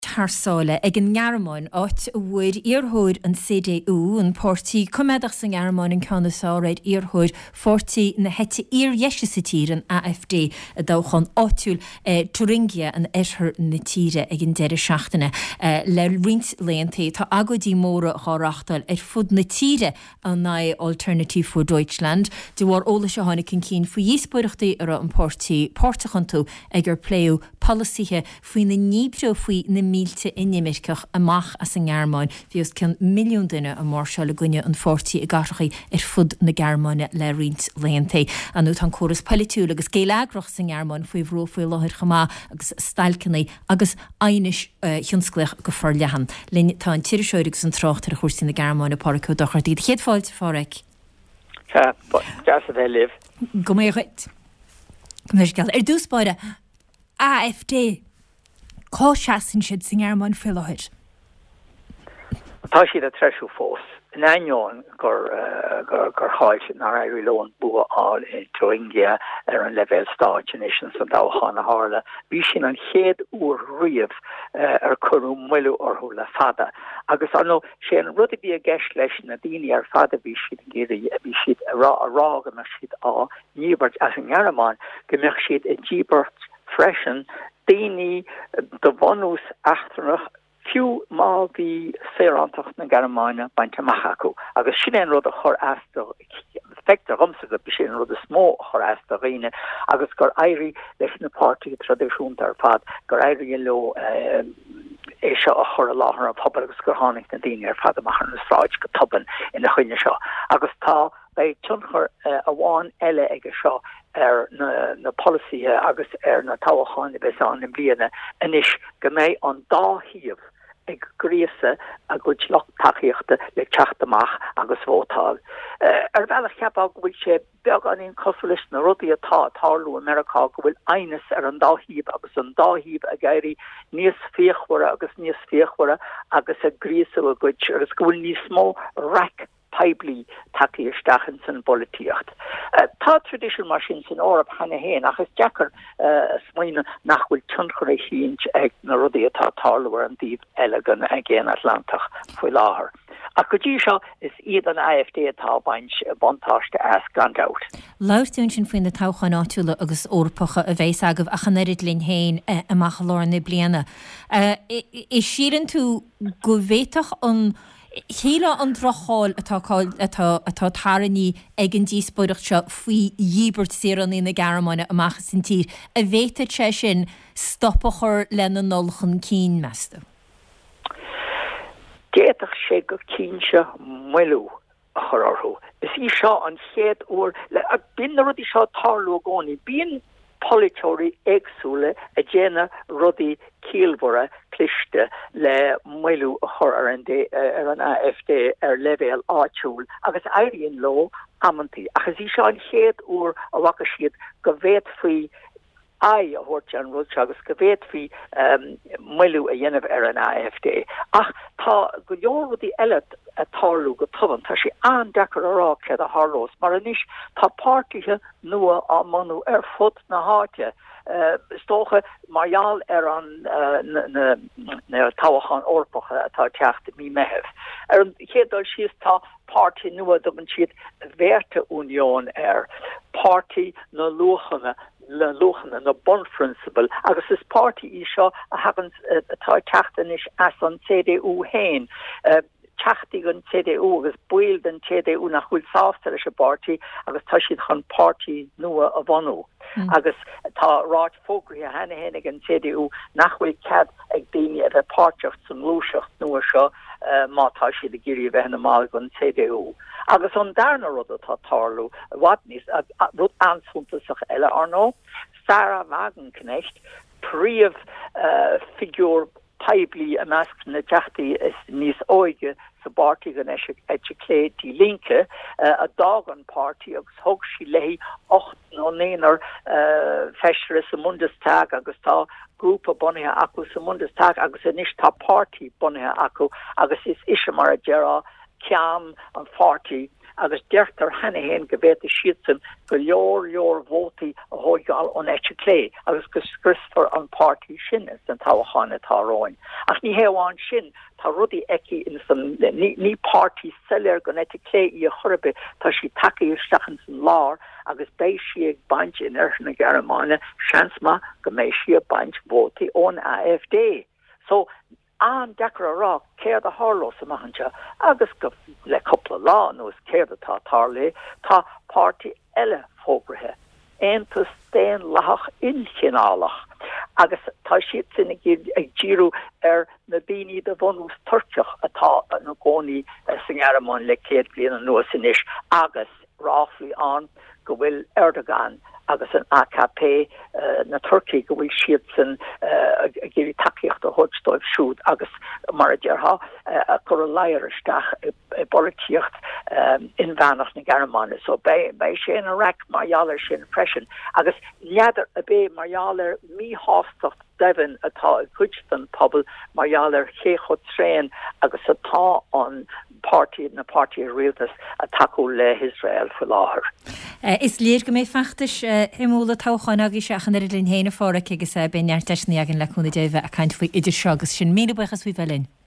Tarsála ag an ngearmáin áit bhfuid iarthóid an CDU an pórtaí cumedach san ngearmáin an ceannasáid iarthóid fortaí na hete iarjeise sa tír an AFD a dóchan áitiúil Turingia an éithir na tíre ag an deire seachtainna le rint léontaí tá agadí móra thárachtal fud na tíre an na Alternative for Deutschland de bhar óla se tháinig cin cín faoi díosbuireachtaí ar an pórtaí pórtachan tú ag gur pléú polisíthe faoi na níbreo faoi na mílte inimirceach amach as an Gearmáin fios cin milliún duine a mar se le gunne an fortaí a garchaí fud na Gearmáine le rint léontaí anú an choras politú agus céileagrach san Gearmáin faoi bhró faoi láthir chamá agus stailcannaí agus ainis thionsclech go for lehan linn tá an tíiriseoiregus an tráchtar a chuirsaí na Gearmáine páracha dochartí chéad fáilte fáric. Just a live. Go mé chuit. Go mé gal dúspáide AFD cá seasan siad san Gearmáin fiáid. Tá siad a treisiú fós. In aion gur háid na éirí leon bua áil in Turingia ar an level stage nation san dáchan na hála. Bhí sin an chéad úr riamh ar curú muilú orthú le fada. Agus anno sé an rud bí a gceist leis na daoine ar fada bhí siad géirí bhí siad a rága mar siad á níbert as an Gearmáin go mbeadh siad a ddíbert freisin daoine do bhanús achtarnach fiú má bhí férantacht na Gearmáine bainteach acu agus sin an rud a chur asta fectar romsa go bhí sin rud a smó chur asta riine agus gur éirí leis na pártaí tradiisiúnta ar fad gur éirí lo é seo a chur a láthair a pobal agus gur tháinig na daoine ar fad amach an sráid go tuban ina chuine seo agus tá bei tunchar a bháin eile ige seo ar na policy agus ar na tábhacháin bes an in bliana inis go méid an dáhíomh ag gréasa a go loch taíochta le teachtamach agus bhótáil. Ar bhealach ceapá go bhfuil sé beag an on cofulis na rudaí atá tálú Americá go bhfuil ainas ar an dáhíomh agus an dáhíomh a gaiirí níos féochmhara agus a gréasa a goid agus go bhfuil níos mó rac peibli takeíisteachchan san bolíocht. Tá traditional mar sin sin árap hena héin achas deacar smaoine nach bhfuil tunchar híint ag na rudaí atá tálamhar an díobh eilegan ag géan Atlantach faoi láthair. A go dtí seo is iad an AFD atá baint bontáiste as gandát. Láirún sin faoin na táchan áitiúla agus orpacha a bhééis agah a chanéid linn héin amach lár na bliana. Is sian tú go bhhéiteach an chéile an drocháil atá taraní ag an díosbuireacht seo faoi dhíbert séran na Gearmáine amachchas san tír a bhéite sé sin stoppachar lena nolchan cín measta. Déach sé go cínse muilú a chorarthú. Is í seo an chéad úr le a bin rudí seo tarlú gcónaí bíon politóirí éagsúla a déana rudaí cíalmhara cliste le muilú a chur ar an AFD ar levéal áitiúil agus éiríonn lo ammantaí achas í seo an chéad úr a bhacha siad go bhéad faoi a thuirt an rud agus go bhéad faoi muilú a dhéanamh ar an AFD. Ach tá go leor rudí eile a tarlú go tuban tá sé an dechar ará cead a Harlós mar anis tá páirtithe nua á manú ar fud na háite. Stocha marall ar an na tábhacháin orpacha atá teachta mí meheh. Ar an chéadúil sios tá pártaí nua doban siad bhéirte unión ar pártaí na luchanna na bon principle agus is party í seo a happens atá teachtanis as an CDU héin. Teachtaí an CDU agus buil den CDU nach chuil sáftar se party agus tá siad chun party nua a bhanú. Agus tá ráit fógraí a hena hénig an CDU nach bhfuil cad ag daine a páirteocht san lúiseacht nua seo mátá siad a géirí bheithna máil an CDU. Agus an darna rud atá tarlú wadníos rud ansúntasach eile arnó Sarah Wagenknecht príomh figúr peibli a measc na teachtaí is níos óige sa bartaí gan eisiau Die Linke a dagan party agus thug sí lei 8 nó 9 feisire sa Bundestag agus tá grúpa bunithe acu sa Bundestag agus inis tá party bunithe acu agus is mar a deará ceam an party agus deirtar hena hen go bhéta siadsan go leor vótaí a hógáil ón éite lé agus go scristar an pártaí sin is an táhachána táráin. Ach ní héháin sin tá rudí eici in san ní pártaí sellir go éite lé í a chorbe tá si takeí stachan san lár agus béis si ag baint in na Gearmáine seansma go mééis si a baint vótaí ón AFD. So an dekar rá céir a hálós a mahanse agus go le coppla lá nó is céir atá tarlé tá pártaí eile fógrathe Aontas déan lethach inchinálach agus tá siad sin ag ddíriú na bíní de bhunús turceach atá na gcónaí san Gearmáin le 100 bliain an nuas inis agus ráflaí an go bhfuil Erdogan agus an AKP na Turkey go bhfuil siad san géirí takeíocht a thuidstoibh siúd agus mar a deartha a gur a léiristeach i bolíocht in bheanach na Gearmáine. So bei sé an a raic margheallar sin freisin agus neadidir a bé margheallar míhástacht Devin atá a cuidstan pobl margheallar chéchod tréin agus atá an na pártaí rialtas a takeú le Israel fa láthair. Is léir go mé feachtas himúla táchain agus seachan ar linn héna fóra agus beneart deisna agin leúna débh a caiint faoi idir segus sin mí buchas bhí bhelinn.